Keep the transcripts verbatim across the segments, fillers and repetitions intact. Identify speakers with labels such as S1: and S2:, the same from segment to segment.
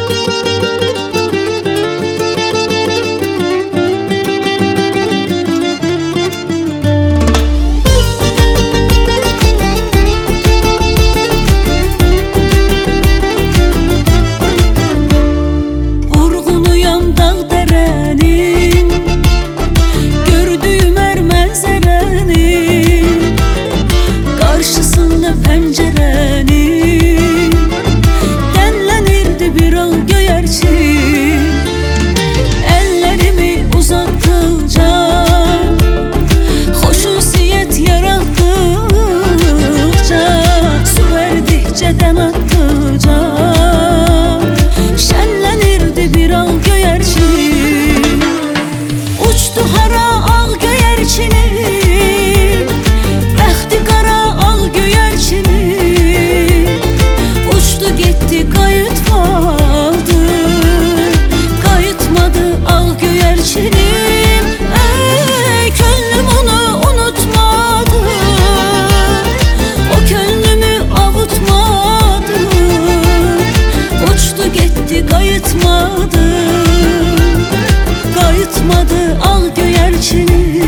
S1: Kayıtmadı al göyerçini,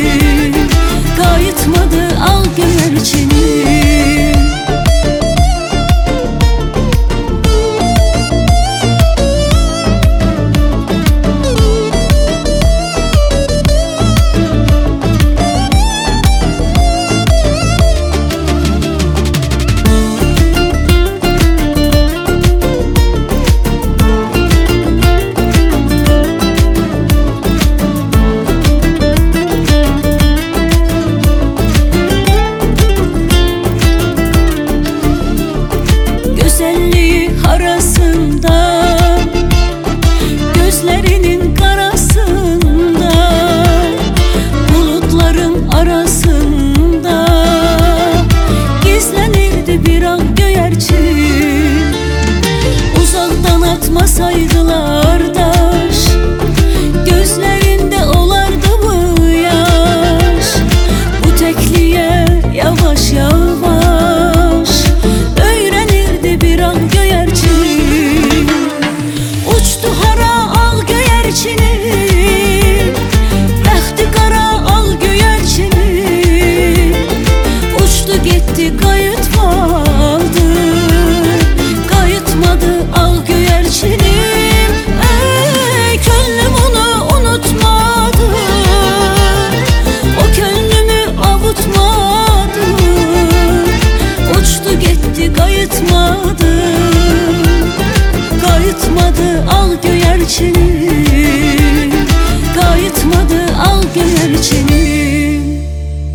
S1: kayıtmadı al göyerçini. Güzelliği arasında, gözlerinin karasında, bulutların arasında gizlenirdi bir an göyerçin. Uzaktan atmasaydılar daş, gözlerinde olardı bu yaş. Bu tekliğe yavaş yavaş bir an göyerçin. Uçtu hara al göyerçini, bəxti qara al göyerçini. Uçtu gitti kayıtmadı, kayıtmadı al göyerçini. Ey könlüm onu unutmadı, o könlümü avutmadı. Uçtu gitti kayıtmadı, kayıtmadı al göyerçini, kayıtmadı al göyerçini.